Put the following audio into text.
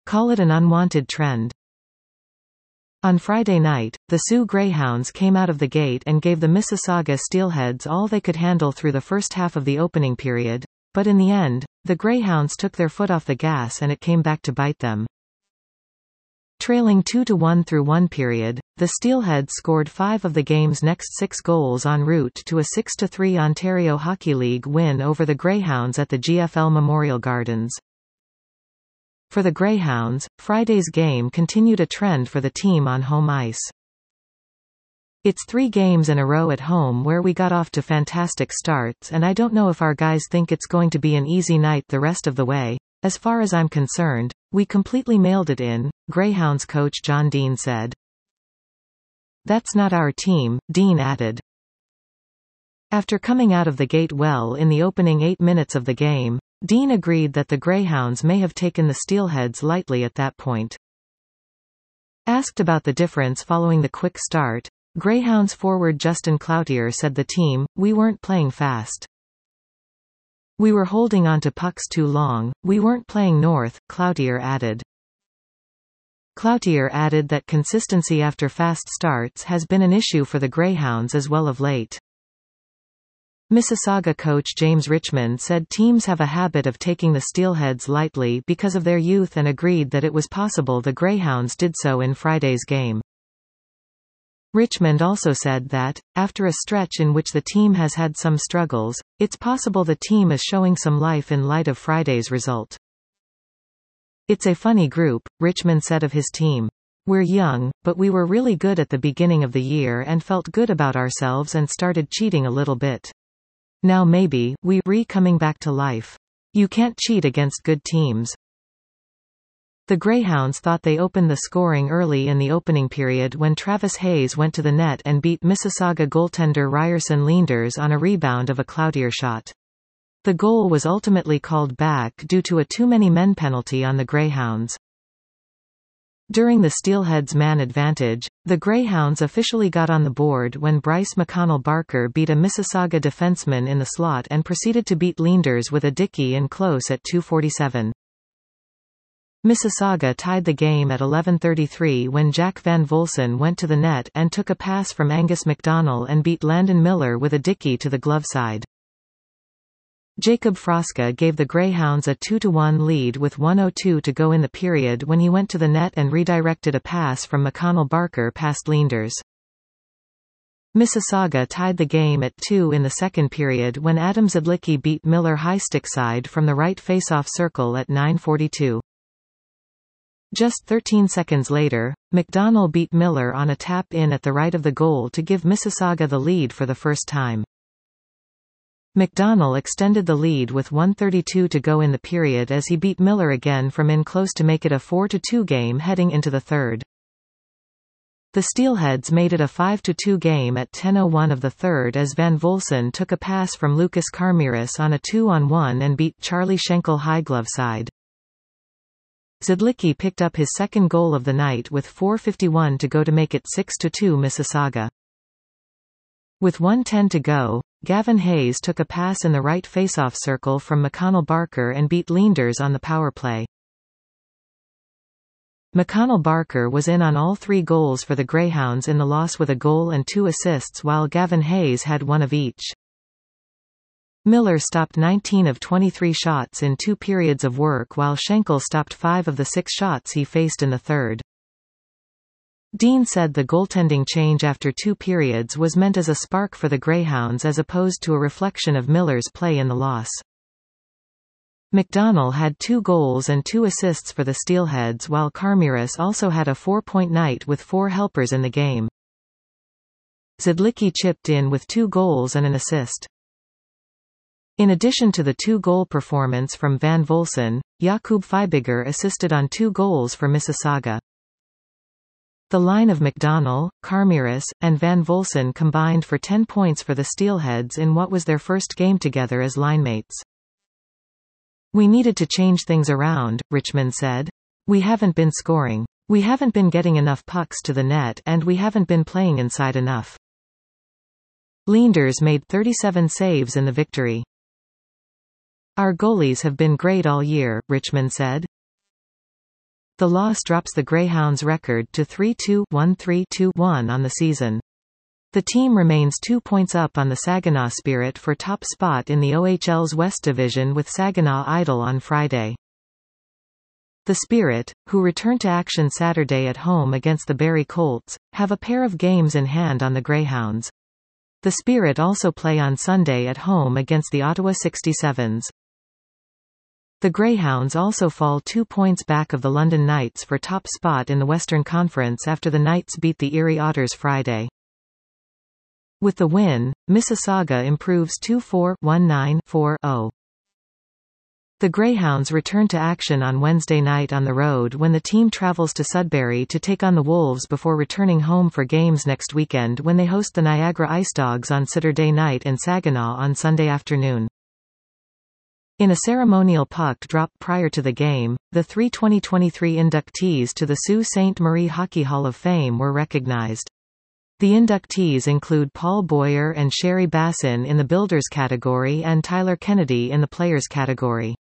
Call it an unwanted trend. On Friday night, the Sioux Greyhounds came out of the gate and gave the Mississauga Steelheads all they could handle through the first half of the opening period, but in the end, the Greyhounds took their foot off the gas and it came back to bite them. Trailing 2-1 through one period, the Steelheads scored 5 of the game's next 6 goals en route to a 6-3 Ontario Hockey League win over the Greyhounds at the GFL Memorial Gardens. For the Greyhounds, Friday's game continued a trend for the team on home ice. It's 3 games in a row at home where we got off to fantastic starts, and I don't know if our guys think it's going to be an easy night the rest of the way. As far as I'm concerned, we completely mailed it in, Greyhounds coach John Dean said. That's not our team, Dean added. After coming out of the gate well in the opening 8 minutes of the game, Dean agreed that the Greyhounds may have taken the Steelheads lightly at that point. Asked about the difference following the quick start, Greyhounds forward Justin Cloutier said the team, "We weren't playing fast. We were holding on to pucks too long, we weren't playing north," Cloutier added. Cloutier added that consistency after fast starts has been an issue for the Greyhounds as well of late. Mississauga coach James Richmond said teams have a habit of taking the Steelheads lightly because of their youth and agreed that it was possible the Greyhounds did so in Friday's game. Richmond also said that, after a stretch in which the team has had some struggles, it's possible the team is showing some life in light of Friday's result. "It's a funny group," Richmond said of his team. "We're young, but we were really good at the beginning of the year and felt good about ourselves and started cheating a little bit. Now maybe we're coming back to life. You can't cheat against good teams." The Greyhounds thought they opened the scoring early in the opening period when Travis Hayes went to the net and beat Mississauga goaltender Ryerson Leenders on a rebound of a Cloutier shot. The goal was ultimately called back due to a too-many-men penalty on the Greyhounds. During the Steelheads' man advantage, the Greyhounds officially got on the board when Bryce McConnell Barker beat a Mississauga defenseman in the slot and proceeded to beat Leenders with a dickey in close at 2:47. Mississauga tied the game at 11:33 when Jack Van Volsen went to the net and took a pass from Angus McDonald and beat Landon Miller with a dickey to the glove side. Jacob Froska gave the Greyhounds a 2-1 lead with 1:02 to go in the period when he went to the net and redirected a pass from McConnell Barker past Leenders. Mississauga tied the game at 2 in the second period when Adam Zidlicki beat Miller high stick side from the right face-off circle at 9:42. Just 13 seconds later, McDonald beat Miller on a tap-in at the right of the goal to give Mississauga the lead for the first time. McDonald extended the lead with 1:32 to go in the period as he beat Miller again from in close to make it a 4-2 game heading into the third. The Steelheads made it a 5-2 game at 10:01 of the third as Van Volsen took a pass from Lucas Carmiris on a 2-on-1 and beat Charlie Schenkel high glove side. Zidlicki picked up his second goal of the night with 4:51 to go to make it 6-2 Mississauga. With 1:10 to go, Gavin Hayes took a pass in the right face-off circle from McConnell Barker and beat Leenders on the power play. McConnell Barker was in on all 3 goals for the Greyhounds in the loss with a goal and 2 assists while Gavin Hayes had 1 of each. Miller stopped 19 of 23 shots in 2 periods of work while Schenkel stopped 5 of the 6 shots he faced in the third. Dean said the goaltending change after 2 periods was meant as a spark for the Greyhounds as opposed to a reflection of Miller's play in the loss. McDonald had 2 goals and 2 assists for the Steelheads while Carmiris also had a 4-point night with 4 helpers in the game. Zidlicki chipped in with 2 goals and an assist. In addition to the 2-goal performance from Van Volsen, Jakub Feibiger assisted on 2 goals for Mississauga. The line of McDonald, Carmiris, and Van Volsen combined for 10 points for the Steelheads in what was their first game together as linemates. "We needed to change things around," Richmond said. "We haven't been scoring. We haven't been getting enough pucks to the net and we haven't been playing inside enough." Leenders made 37 saves in the victory. "Our goalies have been great all year," Richmond said. The loss drops the Greyhounds' record to 3-2-1-3-2-1 on the season. The team remains 2 points up on the Saginaw Spirit for top spot in the OHL's West Division with Saginaw idle on Friday. The Spirit, who return to action Saturday at home against the Barrie Colts, have a pair of games in hand on the Greyhounds. The Spirit also play on Sunday at home against the Ottawa 67s. The Greyhounds also fall 2 points back of the London Knights for top spot in the Western Conference after the Knights beat the Erie Otters Friday. With the win, Mississauga improves 2-4-1-9-4-0. The Greyhounds return to action on Wednesday night on the road when the team travels to Sudbury to take on the Wolves before returning home for games next weekend when they host the Niagara Icedogs on Saturday night and Saginaw on Sunday afternoon. In a ceremonial puck drop prior to the game, the 3 2023 inductees to the Sault Ste. Marie Hockey Hall of Fame were recognized. The inductees include Paul Boyer and Sherry Bassin in the Builders category and Tyler Kennedy in the Players category.